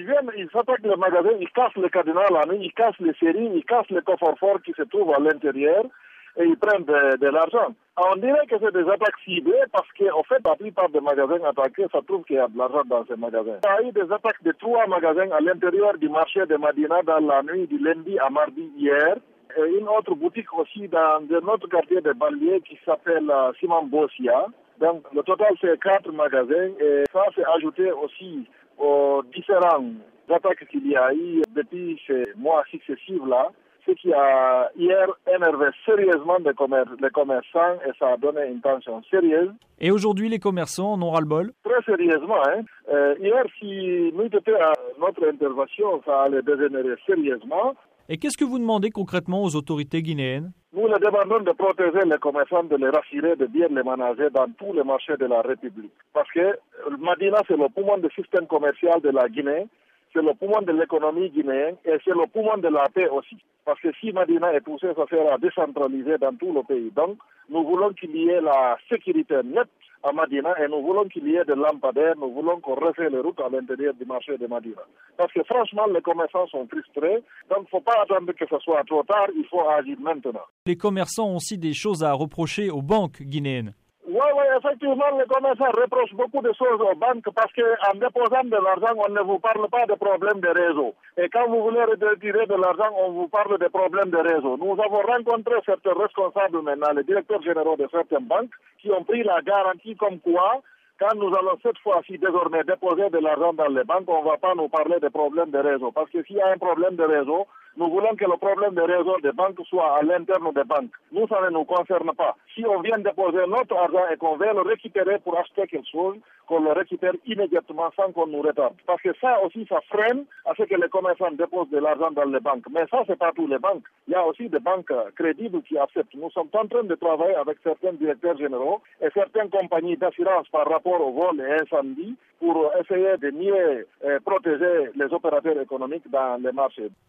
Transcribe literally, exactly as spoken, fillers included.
viennent, ils attaquent le magasin, ils cassent le cadenas la nuit, ils cassent les séries, ils cassent les coffres forts qui se trouvent à l'intérieur et ils prennent de, de l'argent. On dirait que c'est des attaques ciblées parce qu'en fait, la plupart des magasins attaqués, ça trouve qu'il y a de l'argent dans ces magasins. Il y a eu des attaques de trois magasins à l'intérieur du marché de Madina dans la nuit du lundi à mardi hier. Et une autre boutique aussi dans un autre quartier de banlieue qui s'appelle uh, Simon Bossia. Donc le total c'est quatre magasins et ça s'est ajouté aussi aux différentes attaques qu'il y a eu depuis ces mois successifs là. Ce qui a hier énervé sérieusement les, commer- les commerçants et ça a donné une tension sérieuse. Et aujourd'hui, les commerçants en ont ras-le-bol? Très sérieusement. Hein. Euh, hier, si nous étions à notre intervention, ça allait dégénérer sérieusement. Et qu'est-ce que vous demandez concrètement aux autorités guinéennes? Nous les demandons de protéger les commerçants, de les rassurer, de bien les manager dans tous les marchés de la République. Parce que Madina, c'est le poumon du système commercial de la Guinée. C'est le poumon de l'économie guinéenne et c'est le poumon de la paix aussi. Parce que si Madina est poussée, ça sera décentralisé dans tout le pays. Donc, nous voulons qu'il y ait la sécurité nette à Madina et nous voulons qu'il y ait des lampadaires, nous voulons qu'on refait les routes à l'intérieur du marché de Madina. Parce que franchement, les commerçants sont frustrés, donc il ne faut pas attendre que ce soit trop tard, il faut agir maintenant. Les commerçants ont aussi des choses à reprocher aux banques guinéennes. Oui, oui, effectivement, les commerçants reprochent beaucoup de choses aux banques parce qu'en déposant de l'argent, on ne vous parle pas de problèmes de réseau. Et quand vous voulez retirer de l'argent, on vous parle de problèmes de réseau. Nous avons rencontré certains responsables maintenant, les directeurs généraux de certaines banques, qui ont pris la garantie comme quoi, quand nous allons cette fois-ci désormais déposer de l'argent dans les banques, on ne va pas nous parler de problèmes de réseau. Parce que s'il y a un problème de réseau, nous voulons que le problème de réseau des banques soit à l'interne des banques. Nous, ça ne nous concerne pas. Si on vient déposer notre argent et qu'on veut le récupérer pour acheter quelque chose, qu'on le récupère immédiatement sans qu'on nous retarde. Parce que ça aussi, ça freine à ce que les commerçants déposent de l'argent dans les banques. Mais ça, c'est pas tous les banques. Il y a aussi des banques crédibles qui acceptent. Nous sommes en train de travailler avec certains directeurs généraux et certaines compagnies d'assurance par rapport au vol et incendie pour essayer de mieux protéger les opérateurs économiques dans les marchés.